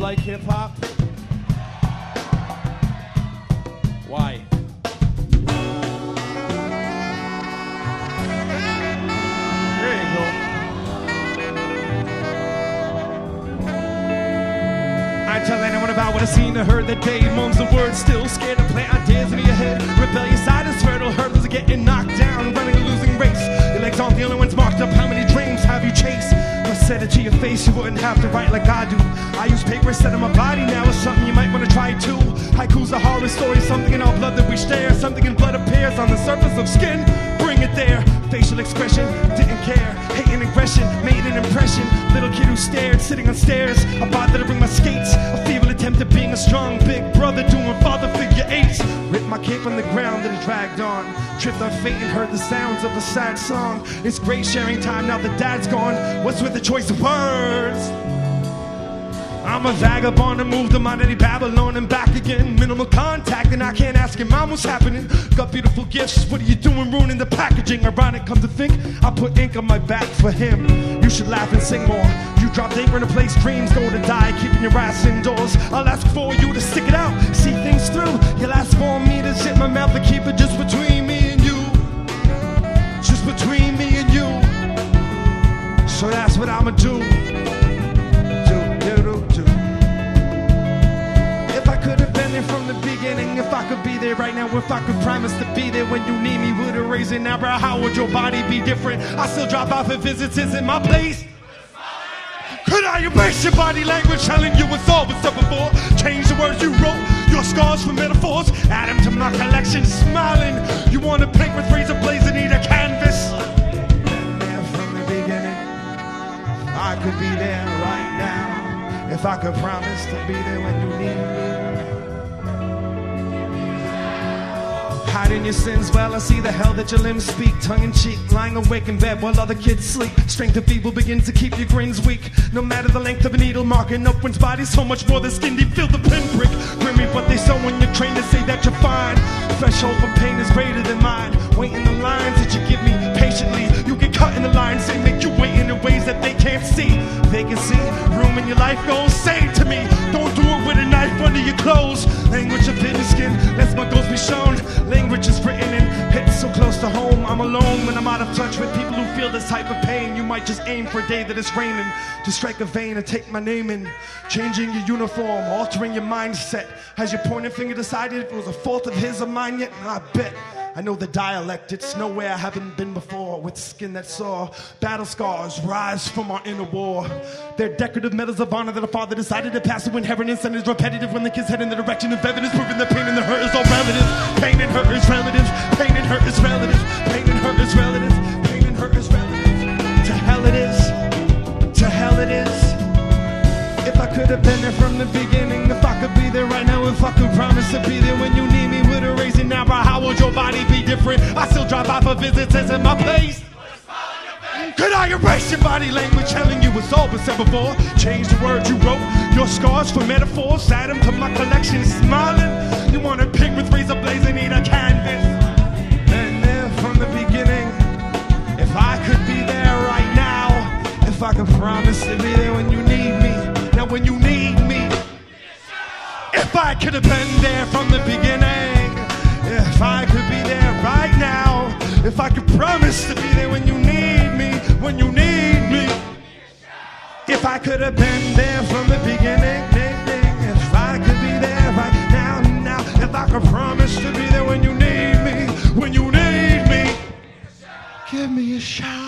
like hip-hop? Why? There you go. I tell anyone about what I seen or heard that day. Moans the words, still scared to plant ideas into your head. Rebellious side is fertile, hurdles are getting knocked down, running a losing race. Your legs aren't the only ones marked up. How many dreams have you chased? If I said it to your face, you wouldn't have to write like I do. I use paper instead of my body, now it's something you might want to try too. Haikus are horror stories, something in our blood that we stare. Something in blood appears on the surface of skin. Bring it there. Facial expression, didn't care. Hate and aggression, made an impression. Little kid who stared, sitting on stairs. I bothered to bring my skates. A feeble attempt at being a strong big brother, doing father figure eights. Ripped my cape on the ground that it dragged on. Tripped on fate and heard the sounds of a sad song. It's great sharing time now that dad's gone. What's with the choice of words? I'm a vagabond and moved to my daddy Babylon and back again. Minimal contact and I can't ask your mom what's happening. Got beautiful gifts, what are you doing ruining the packaging? Ironic, come to think, I put ink on my back for him. You should laugh and sing more. You dropped anchor in a place dreams go to die, keeping your ass indoors. I'll ask for you to stick it out, see things through. You'll ask for me to zip my mouth and keep it just between me and you. Just between me and you. So that's what I'ma do. If I could have been there from the beginning, if I could be there right now, if I could promise to be there when you need me, would erase it now, bro, how would your body be different? I still drop off at visits, is it my place? Could I erase your body language, telling you it's all what's up before? Change the words you wrote, your scars for metaphors, add them to my collection, smiling. You want to paint with razor blades and need a canvas? Been there from the beginning, I could be there right now. If I could promise to be there when you need me. Hiding your sins, well, I see the hell that your limbs speak. Tongue in cheek, lying awake in bed while other kids sleep. Strength of feeble begins to keep your grins weak. No matter the length of a needle, marking up one's body so much more than skin deep. Feel the pinprick. Grimmy, but they sew when you're trained to say that you're fine. Threshold for pain is greater than mine. Waiting the lines that you give me patiently. You get cut in the lines, they make you wait in the ways that they can't see. Vacancy, room in your life goes, say to me, don't do it with a knife under your clothes. Language of hidden skin, lets my ghost be shown. Language is written in, hits so close to home. I'm alone when I'm out of touch with people who feel this type of pain. You might just aim for a day that it's raining, to strike a vein and take my name in. Changing your uniform, altering your mindset. Has your pointing finger decided if it was a fault of his or mine yet? I bet. I know the dialect, it's nowhere I haven't been before. With skin that saw battle scars rise from our inner war. They're decorative medals of honor that a father decided to pass to inheritance, and is repetitive when the kids head in the direction of evidence, proving the pain and the hurt is all relative. Pain and hurt is relative. Pain and hurt is relative. Pain and hurt is relative. Pain and hurt is relative. To hell it is. To hell it is. If I could have been there from the beginning, if I could be there right now, if I could promise to be there when you need me, would erase it now, bro, how would your body be different? I still drop off for visits, is it my place? Could I erase your body language, telling you it's all been said before? Change the words you wrote, your scars for metaphors, add them to my collection, smiling. You want to pick with razor blades and need a canvas. Been there from the beginning, if I could be there right now, if I could promise to be there when you need me. Now when you need me, if I could have been there from the beginning, if I could be there right now, if I could promise to be there when you need me, when you need me, if I could have been there from the beginning, if I could be there right now, if I could promise to be there when you need me, when you need me, give me a shot.